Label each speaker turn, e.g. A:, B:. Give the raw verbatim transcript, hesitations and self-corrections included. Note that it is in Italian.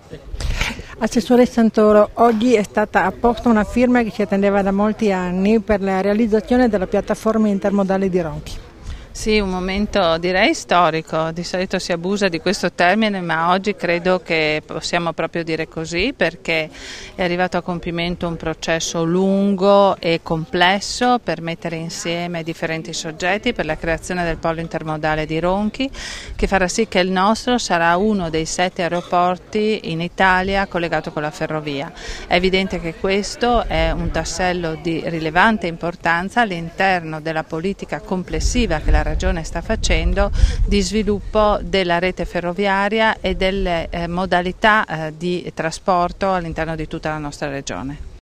A: Assessore Santoro, oggi è stata apposta una firma che si attendeva da molti anni per la realizzazione della piattaforma intermodale di Ronchi.
B: Sì, un momento direi storico, di solito si abusa di questo termine, ma oggi credo che possiamo proprio dire così, perché è arrivato a compimento un processo lungo e complesso per mettere insieme differenti soggetti per la creazione del polo intermodale di Ronchi, che farà sì che il nostro sarà uno dei sette aeroporti in Italia collegato con la ferrovia. È evidente che questo è un tassello di rilevante importanza all'interno della politica complessiva che la Regione sta facendo di sviluppo della rete ferroviaria e delle eh, modalità eh, di trasporto all'interno di tutta la nostra Regione.